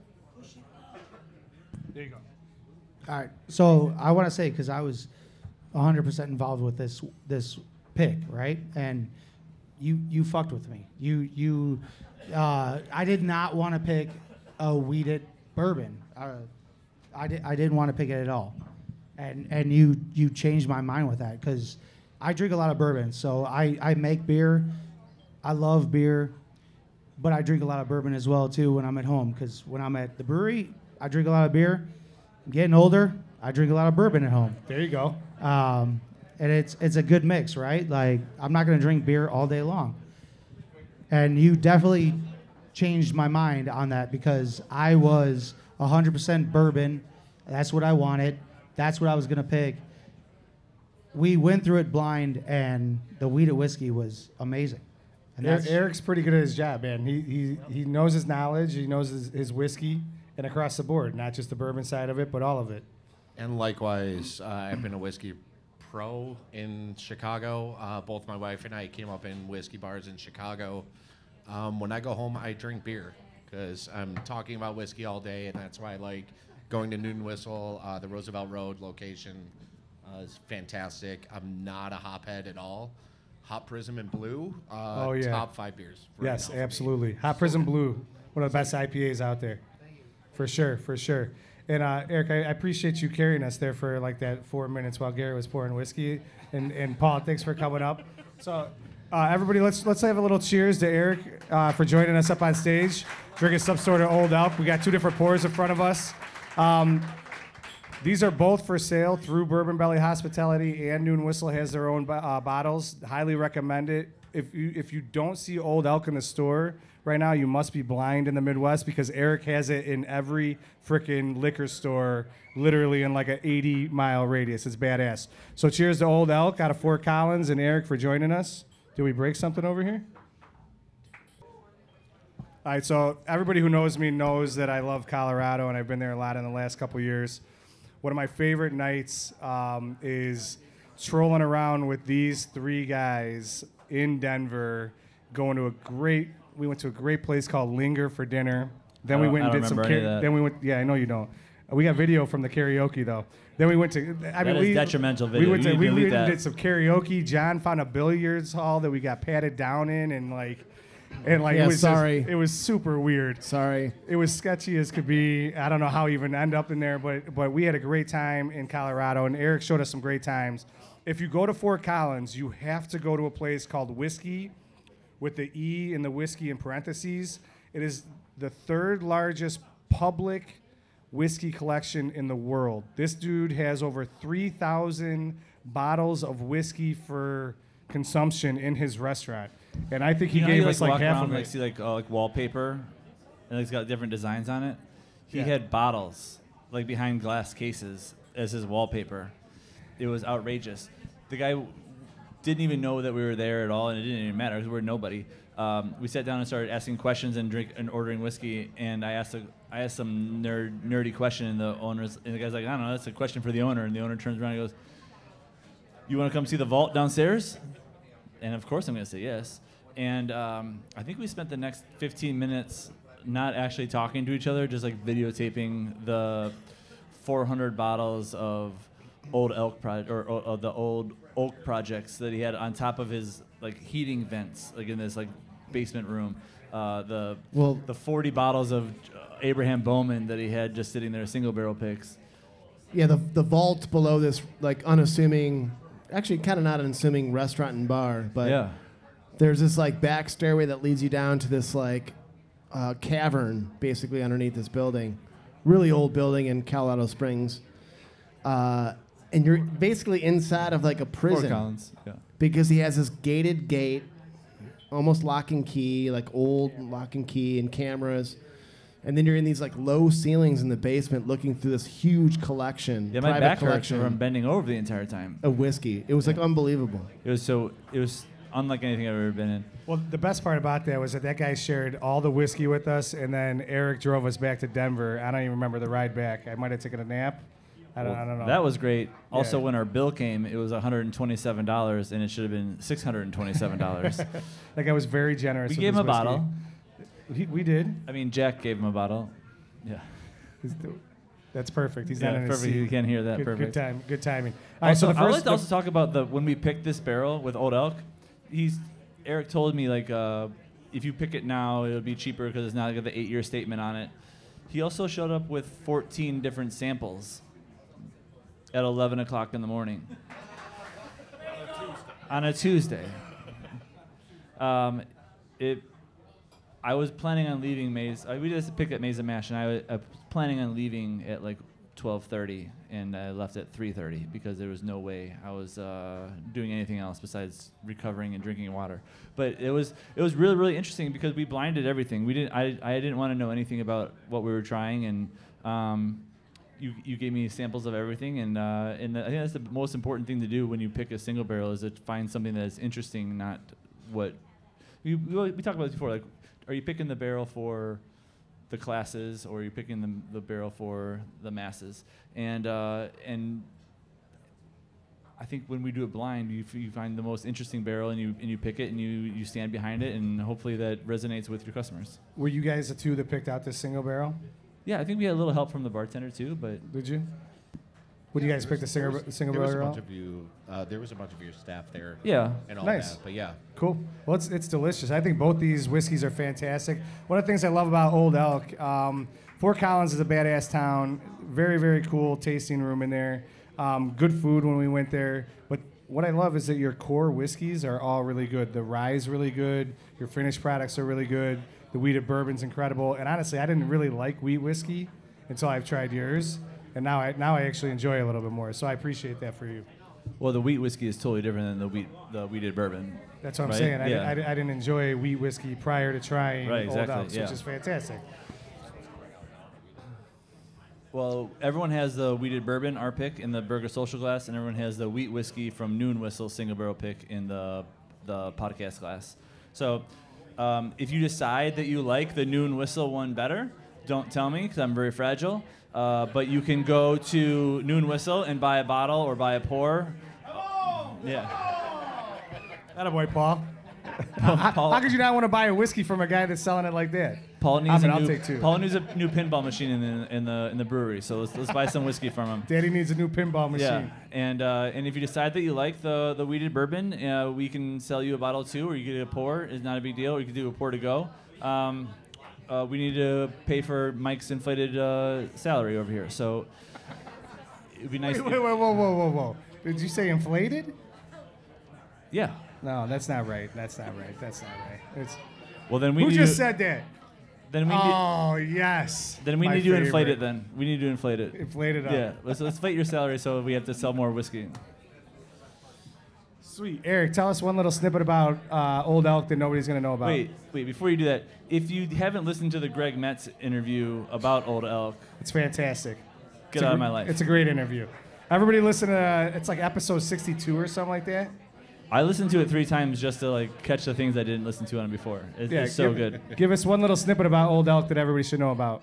There you go. All right. So I want to say, because I was one hundred percent involved with this this pick, right? And you you fucked with me. You you uh, I did not want to pick a weeded bourbon. Uh, I did I didn't want to pick it at all, and and you you changed my mind with that because I drink a lot of bourbon. So I I make beer. I love beer, but I drink a lot of bourbon as well too when I'm at home because when I'm at the brewery, I drink a lot of beer. I'm getting older. I drink a lot of bourbon at home. There you go. Um, and it's it's a good mix, right? Like I'm not gonna drink beer all day long. And you definitely changed my mind on that because I was one hundred percent bourbon. That's what I wanted. That's what I was gonna pick. We went through it blind, and the wheated whiskey was amazing. And Er- that's, Eric's pretty good at his job, man. He he he knows his knowledge. He knows his, his whiskey, and across the board, not just the bourbon side of it, but all of it. And likewise, uh, I've been a whiskey pro in Chicago. Uh, both my wife and I came up in whiskey bars in Chicago. Um, when I go home, I drink beer because I'm talking about whiskey all day, and that's why I like going to Noon Whistle. Uh, the Roosevelt Road location uh, is fantastic. I'm not a hophead at all. Hop Prism and Blue, uh, Oh, yeah. top five beers. right Yes, now for me. absolutely. Hot Prism Blue, one of the best I P As out there. For sure, for sure. And uh, Eric, I, I appreciate you carrying us there for like that four minutes while Gary was pouring whiskey. And, and Paul, thanks for coming up. So uh, everybody, let's let's have a little cheers to Eric uh, for joining us up on stage, drinking some sort of Old Elk. We got two different pours in front of us. Um, These are both for sale through Bourbon Belly Hospitality, and Noon Whistle has their own bo- uh, bottles. Highly recommend it. If you if you don't see Old Elk in the store right now, you must be blind in the Midwest because Eric has it in every freaking liquor store, literally in like an eighty mile radius. It's badass. So cheers to Old Elk out of Fort Collins and Eric for joining us. Did we break something over here? All right, so everybody who knows me knows that I love Colorado, and I've been there a lot in the last couple years. One of my favorite nights um, is trolling around with these three guys in Denver, going to a great. We went to a great place called Linger for dinner. Then I we don't- went I and don't did some. remember any of that. Then we went. Yeah, I know you don't. We got video from the karaoke though. Then we went to. I That mean, is we detrimental We video. went You to. need We to delete went and that. did some karaoke. John found a billiards hall that we got patted down in, and like, and like Yeah, it was just- sorry. it was super weird. Sorry. It was sketchy as could be. I don't know how we even end up in there, but but we had a great time in Colorado, and Eric showed us some great times. If you go to Fort Collins, you have to go to a place called Whiskey, with the E in the whiskey in parentheses. It is the third largest public whiskey collection in the world. This dude has over three thousand bottles of whiskey for consumption in his restaurant, and I think he You know how gave you, us like, like walk half around of and, it. like, see like uh, like wallpaper, and it's got different designs on it. He Yeah. had bottles like behind glass cases as his wallpaper. It was outrageous. The guy w- didn't even know that we were there at all, and it didn't even matter because we were nobody. Um, we sat down and started asking questions and drink and ordering whiskey. And I asked a, I asked some nerd nerdy question, and the owners and the guy's like, I don't know, that's a question for the owner. And the owner turns around and goes, "You want to come see the vault downstairs?" And of course I'm going to say yes. And um, I think we spent the next fifteen minutes not actually talking to each other, just like videotaping the four hundred bottles of old elk pro- or, or, or the old oak projects that he had on top of his like heating vents, like in this like basement room. Uh, the Well- the forty bottles of uh, Abraham Bowman that he had just sitting there, single barrel picks. Yeah, the the vault below this like unassuming, actually kind of not an unassuming restaurant and bar, but yeah. there's this like back stairway that leads you down to this like uh, cavern basically underneath this building, really old building in Colorado Springs, uh, and you're basically inside of like a Fort prison Collins. Yeah. because he has this gated gate, almost lock and key, like old lock and key and cameras. And then you're in these like low ceilings in the basement looking through this huge collection, Yeah, my private back hurts collection from bending over the entire time. of whiskey. It was like unbelievable. It was so. It was unlike anything I've ever been in. Well, the best part about that was that that guy shared all the whiskey with us, and then Eric drove us back to Denver. I don't even remember the ride back. I might have taken a nap. I don't, I don't know. That was great. Also, Yeah. when our bill came, it was one hundred twenty-seven dollars, and it should have been six hundred twenty-seven dollars. That guy was very generous. We with gave him a his whiskey. bottle. He, we did. I mean, Jack gave him a bottle. Yeah. That's perfect. He's Yeah, not in his perfect. seat. You can't hear that. Good, Perfect. Good time. Good timing. All right. Also, So the I would first. like to also talk about the when we picked this barrel with Old Elk. He's Eric told me like uh, if you pick it now, it'll be cheaper because it's not got the eight-year statement on it. He also showed up with fourteen different samples at eleven o'clock in the morning on a Tuesday. Um, it. I was planning on leaving Maze. Uh, we just picked at Maze and Mash, and I was uh, planning on leaving at like twelve thirty, and I left at three thirty because there was no way I was uh, doing anything else besides recovering and drinking water. But it was it was really really interesting because we blinded everything. We didn't. I I didn't want to know anything about what we were trying, and um, you you gave me samples of everything, and uh, and the, I think that's the most important thing to do when you pick a single barrel is to find something that's interesting, not what we we, we talked about this before. Like, are you picking the barrel for the classes, or are you picking the, the barrel for the masses? And uh, and I think when we do it blind, you, f- you find the most interesting barrel, and you and you pick it, and you, you stand behind it, and hopefully that resonates with your customers. Were you guys the two that picked out this single barrel? Yeah, I think we had a little help from the bartender too, but Did you? Would you guys pick the single There was- single there was a barrel? bunch of you. Uh, there was a bunch of your staff there. yeah. And all Nice. that. But yeah, Cool. Well, it's, it's delicious. I think both these whiskeys are fantastic. One of the things I love about Old Elk, um, Fort Collins is a badass town. Very, very cool tasting room in there. Um, good food when we went there. But what I love is that your core whiskeys are all really good. The rye's really good. Your finished products are really good. The wheated bourbon's incredible. And honestly, I didn't really like wheat whiskey until I've tried yours. And now I now I actually enjoy it a little bit more. So I appreciate that for you. Well, the wheat whiskey is totally different than the wheat the wheated bourbon. That's what I'm right? saying. I, yeah. I, I didn't enjoy wheat whiskey prior to trying Right, Old exactly, Elks, yeah. which is fantastic. Well, everyone has the wheated bourbon, our pick, in the Burger Social glass, and everyone has the wheat whiskey from Noon Whistle single barrel pick in the the podcast glass. So, um, if you decide that you like the Noon Whistle one better, don't tell me because I'm very fragile. Uh, but you can go to Noon Whistle and buy a bottle or buy a pour. Yeah. Attaboy, Paul. Paul, How could you not want to buy a whiskey from a guy that's selling it like that? Paul needs I mean, a I'll new take two. Paul needs a new pinball machine in the in the in the brewery. So let's let's buy some whiskey from him. Daddy needs a new pinball machine. Yeah, and uh, and if you decide that you like the the wheated bourbon, uh, we can sell you a bottle too, or you get a pour. It's not a big deal. Or you can do a pour to go. Um, uh, we need to pay for Mike's inflated uh, salary over here, so it'd be nice. Wait, wait, wait, whoa, whoa, whoa, whoa. Did you say inflated? Yeah. No, that's not right. That's not right. That's not right. It's, Well, then we who need just to, said that? then we need, Oh, yes. then we My need to inflate favorite. it. Then we need to inflate it. Inflate it up. Yeah, let's let's inflate your salary so we have to sell more whiskey. Sweet. Eric, tell us one little snippet about uh, Old Elk that nobody's going to know about. Wait, wait, before you do that, if you haven't listened to the Greg Metz interview about Old Elk, It's fantastic. get It's a out of gr- my life. It's a great interview. Everybody listen to, uh, it's like episode sixty-two or something like that. I listened to it three times just to like catch the things I didn't listen to on before. It's, it's so give, good. Give us one little snippet about Old Elk that everybody should know about.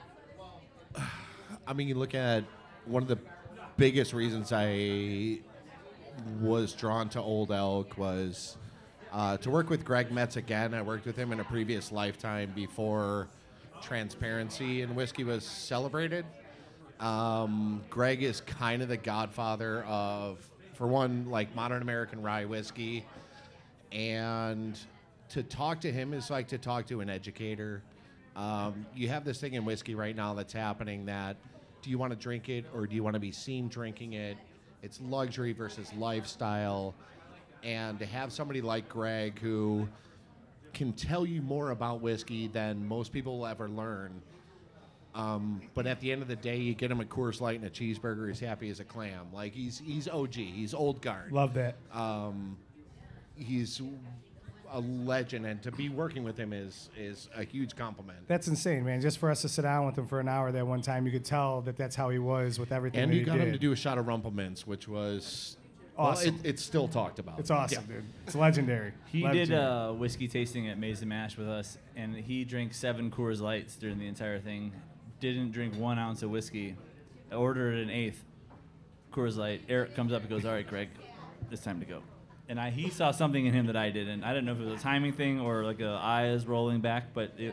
I mean, you look at one of the biggest reasons I was drawn to Old Elk was uh, to work with Greg Metz again. I worked with him in a previous lifetime before transparency in whiskey was celebrated. Um, Greg is kind of the godfather of, for one, like modern American rye whiskey. And to talk to him is like to talk to an educator. Um, you have this thing in whiskey right now that's happening that do you want to drink it or do you want to be seen drinking it? It's luxury versus lifestyle. And to have somebody like Greg who can tell you more about whiskey than most people will ever learn. Um, but at the end of the day, you get him a Coors Light and a cheeseburger, he's happy as a clam. Like, he's he's O G. He's old guard. Love that. Um, he's a legend, and to be working with him is is a huge compliment. That's insane, man. Just for us to sit down with him for an hour that one time, you could tell that that's how he was with everything And that you he got did. him to do a shot of Rumpelminz, which was Awesome. Well, it, it's still talked about. It's awesome, dude. It's legendary. He legendary. did uh, whiskey tasting at Maze and Mash with us, and he drank seven Coors Lights during the entire thing. Didn't drink one ounce of whiskey. I ordered an eighth Coors Light. Eric comes up and goes, "All right, Greg, it's time to go." And I, he saw something in him that I didn't. I didn't know if it was a timing thing or like a eyes rolling back, but it,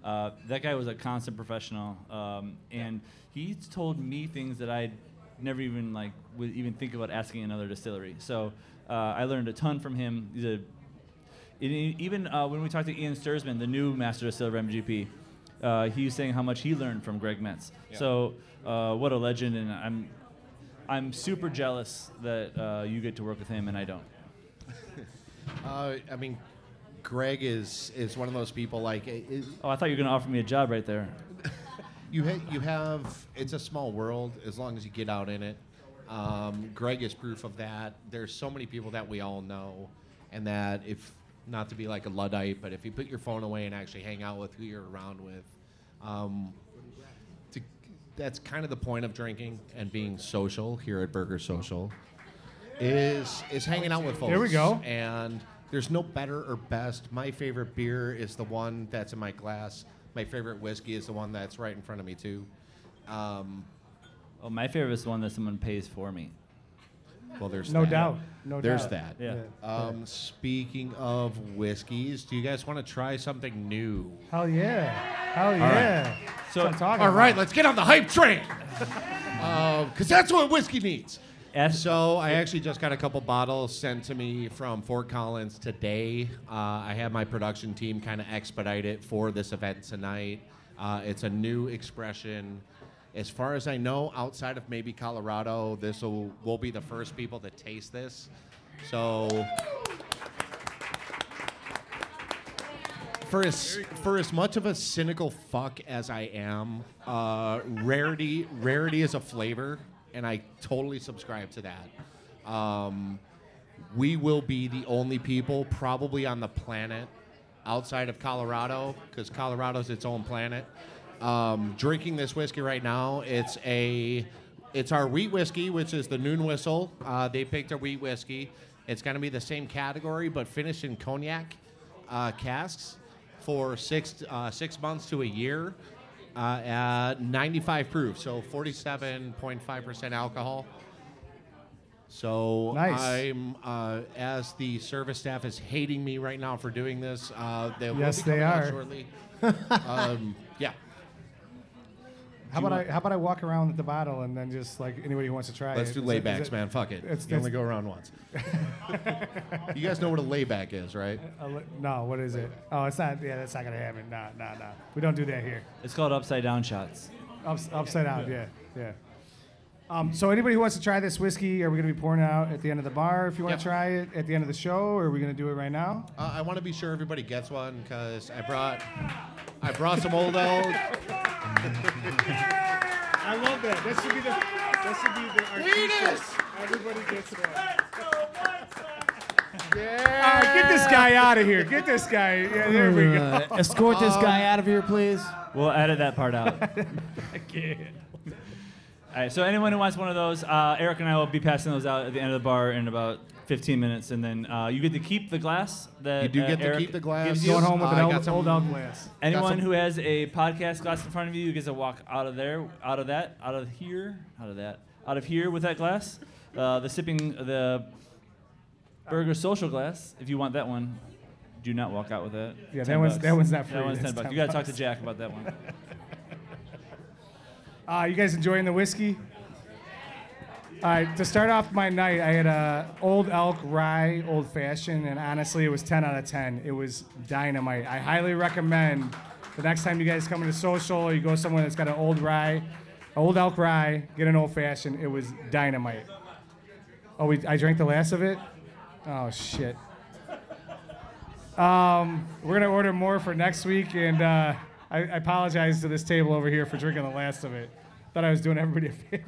Uh, that guy was a constant professional, um, and he told me things that I'd never even like would even think about asking another distillery. So uh, I learned a ton from him. He's a, it, even uh, when we talked to Ian Sturzman, the new master distiller of M G P, uh, he was saying how much he learned from Greg Metz. Yeah. So uh, what a legend, and I'm I'm super jealous that uh, you get to work with him and I don't. Uh, I mean, Greg is is one of those people like it, it, Oh, I thought you were going to offer me a job right there. you ha- you have. It's a small world as long as you get out in it. Um, Greg is proof of that. There's so many people that we all know, and that if not to be like a Luddite, but if you put your phone away and actually hang out with who you're around with, um, to, that's kind of the point of drinking and being social here at Burger Social. Is is hanging out with folks. There we go. And there's no better or best. My favorite beer is the one that's in my glass. My favorite whiskey is the one that's right in front of me too. Um, Oh, my favorite is the one that someone pays for me. well, there's No that. doubt. No There's doubt. that. Yeah. Um, speaking of whiskeys, do you guys want to try something new? Hell yeah. Hell yeah. So- That's what I'm talking All right, about. let's get on the hype train. Because that's what whiskey needs. Ask- So I actually just got a couple bottles sent to me from Fort Collins today. Uh, I had my production team kind of expedite it for this event tonight. Uh, it's a new expression. As far as I know, outside of maybe Colorado, this will we'll be the first people to taste this. So for as for as much of a cynical fuck as I am, uh, rarity rarity is a flavor, and I totally subscribe to that. Um, we will be the only people probably on the planet outside of Colorado, because Colorado's its own planet. Um, drinking this whiskey right now, it's a, it's our wheat whiskey, which is the Noon Whistle. Uh, they picked our wheat whiskey. It's going to be the same category, but finished in cognac uh, casks for six uh, six months to a year uh, at ninety-five proof, so forty-seven point five percent alcohol. So Nice. I'm, uh, as the service staff is hating me right now for doing this, uh, they will Yes, be coming they out are. shortly. um, yeah. How about I how about I walk around with the bottle and then just like anybody who wants to try Let's it. do Is it- is laybacks, it- man. Fuck it. it's- you only it's- go around once. You guys know what a layback is, right? a li- no, what is it? Oh, it's not. Yeah, that's not gonna happen. Nah, nah, nah. We don't do that here. It's called upside down shots. Ups, upside down. Yeah, yeah. Um, so anybody who wants to try this whiskey, are we gonna be pouring it out at the end of the bar? If you want Yeah. to try it at the end of the show, or are we gonna do it right now? Uh, I want to be sure everybody gets one because I brought, I brought some old elk. I love that. That should be the. That should be the. Venus! Everybody gets one. Yeah. All right, get this guy out of here. Get this guy. Yeah, there we go. Uh, escort this guy out of here, please. We'll edit that part out. I can't. All right, so anyone who wants one of those, uh, Eric and I will be passing those out at the end of the bar in about fifteen minutes, and then uh, you get to keep the glass that You do uh, get to Eric keep the glass. gives you. Going home with an I old, got some- old elk glass. Anyone some- who has a podcast glass in front of you gets to walk out of there, out of that, out of here, out of that, out of here with that glass. Uh, the sipping, the Burger Social glass, if you want that one, do not walk out with that. Yeah, that ten one's- bucks. that one's not free. That one's That's ten bucks. ten You got to talk to bucks. Jack about that one. Uh, you guys enjoying the whiskey? All right, to start off my night, I had a Old Elk Rye Old Fashioned, and honestly, it was ten out of ten. It was dynamite. I highly recommend the next time you guys come into social or you go somewhere that's got an Old Rye, Old Elk Rye, get an Old Fashioned. It was dynamite. Oh, we, I drank the last of it? Oh, shit. Um, we're going to order more for next week, and uh, I, I apologize to this table over here for drinking the last of it. Thought I was doing everybody a favor.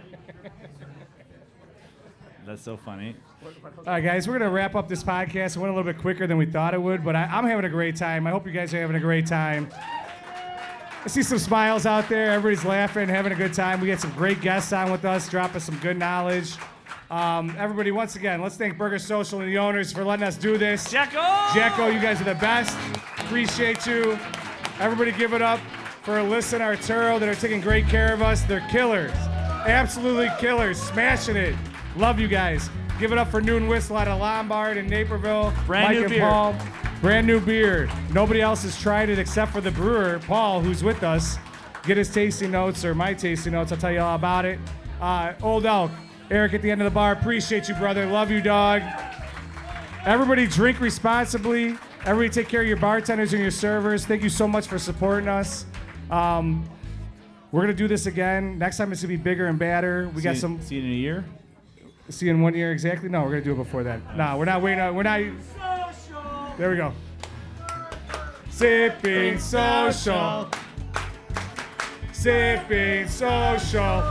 That's so funny. All right, guys, we're going to wrap up this podcast. It went a little bit quicker than we thought it would, but I, I'm having a great time. I hope you guys are having a great time. I see some smiles out there. Everybody's laughing, having a good time. We got some great guests on with us, dropping some good knowledge. Um, everybody, once again, let's thank Burger Social and the owners for letting us do this. Jacko! Jacko, you guys are the best. Appreciate you. Everybody give it up for Alyssa and Arturo that are taking great care of us. They're killers. Absolutely killers. Smashing it. Love you guys. Give it up for Noon Whistle out of Lombard in Naperville. Brand Mike new and beer. Paul. Brand new beer. Nobody else has tried it except for the brewer, Paul, who's with us. Get his tasting notes or my tasting notes. I'll tell you all about it. Uh, Old Elk, Eric at the end of the bar. Appreciate you, brother. Love you, dog. Everybody drink responsibly. Everybody take care of your bartenders and your servers. Thank you so much for supporting us. Um, we're going to do this again. Next time it's going to be bigger and badder. We See got you- some... See you in a year. See you in one year exactly? No, we're going to do it before that. No, we're not waiting. on- We're not... There we go. Sipping social. Sipping social.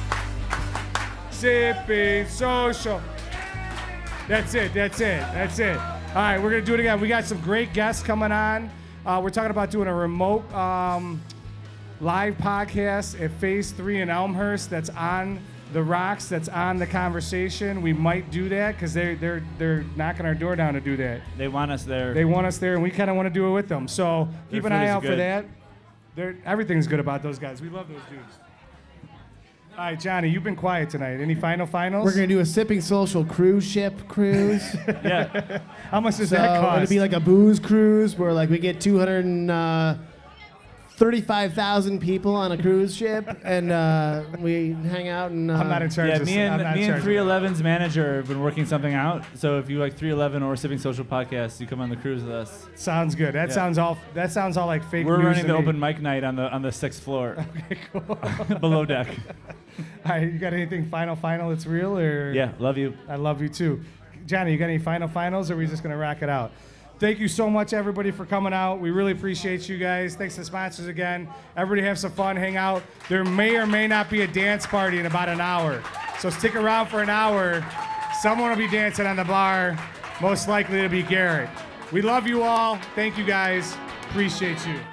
Sipping social. That's it. That's it. That's it. All right, we're gonna do it again. We got some great guests coming on. Uh, we're talking about doing a remote um, live podcast at Phase Three in Elmhurst. That's on the rocks. That's on the conversation. We might do that because they they're they're knocking our door down to do that. They want us there. They want us there, and we kind of want to do it with them. So keep Their an eye food is out for good. that. They're, everything's good about those guys. We love those dudes. All right, Johnny, you've been quiet tonight. Any final finals? We're gonna do a sipping social cruise ship cruise. Yeah. How much does So that cost? it'll be like a booze cruise where like we get two hundred thirty-five thousand people on a cruise ship, and uh, we hang out and. Uh, I'm not in charge Yeah, of me I'm and not in me charge and of three that. eleven's manager have been working something out. So if you like three eleven or Sipping Social podcast, you come on the cruise with us. Sounds good. That Yeah. sounds all. That sounds all like fake We're news running to the me. open mic night on the on the sixth floor, Okay, cool. below deck. All right, you got anything final final that's real or? Yeah, love you. I love you too. Johnny, you got any final finals or are we just gonna rock it out? Thank you so much, everybody, for coming out. We really appreciate you guys. Thanks to the sponsors again. Everybody have some fun, hang out. There may or may not be a dance party in about an hour. So stick around for an hour. Someone will be dancing on the bar. Most likely it'll be Garrett. We love you all. Thank you guys. Appreciate you.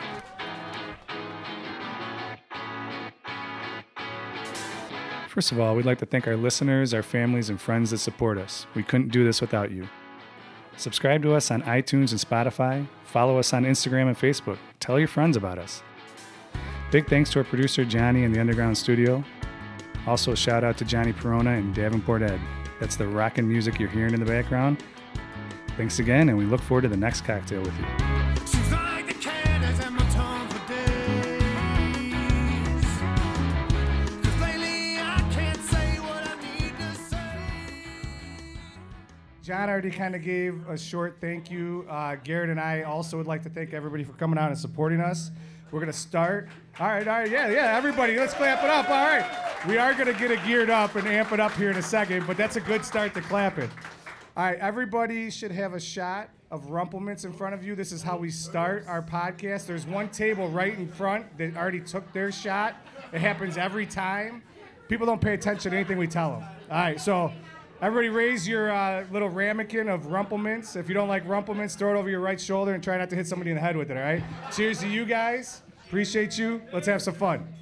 First of all, we'd like to thank our listeners, our families, and friends that support us. We couldn't do this without you. Subscribe to us on iTunes and Spotify. Follow us on Instagram and Facebook. Tell your friends about us. Big thanks to our producer, Johnny, in the Underground Studio. Also, a shout out to Johnny Perona and Davenport Ed. That's the rockin' music you're hearing in the background. Thanks again, and we look forward to the next cocktail with you. She's like the cat that's at my tongue for days. 'Cause lately I can't say what I need to say. John already kind of gave a short thank you. Uh, Garrett and I also would like to thank everybody for coming out and supporting us. We're going to start. All right, all right, yeah, yeah, everybody, let's clap it up. All right. We are going to get it geared up and amp it up here in a second, but that's a good start to clap it. All right, everybody should have a shot of Rumplemints in front of you. This is how we start our podcast. There's one table right in front that already took their shot. It happens every time. People don't pay attention to anything we tell them. All right, so everybody raise your uh, little ramekin of Rumplemints. If you don't like Rumplemints, throw it over your right shoulder and try not to hit somebody in the head with it, all right? Cheers to you guys. Appreciate you. Let's have some fun.